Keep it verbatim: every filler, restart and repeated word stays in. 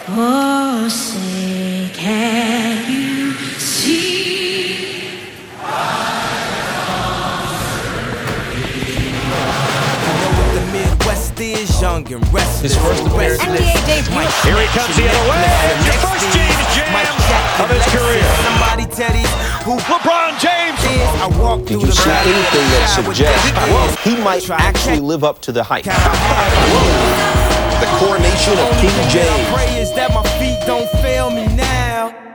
Oh, say, can you see? The Midwest is young and restless. His first appearance. N B A debut. Here he comes the other way. Your first James Jam of his career. Somebody Teddy who LeBron James. is. I walk Did through you the see valley of anything the that shadow with suggests death. he might Try to actually check live up to the hype? how I had. The coronation of King Only thing I James. pray is that my feet don't fail me now.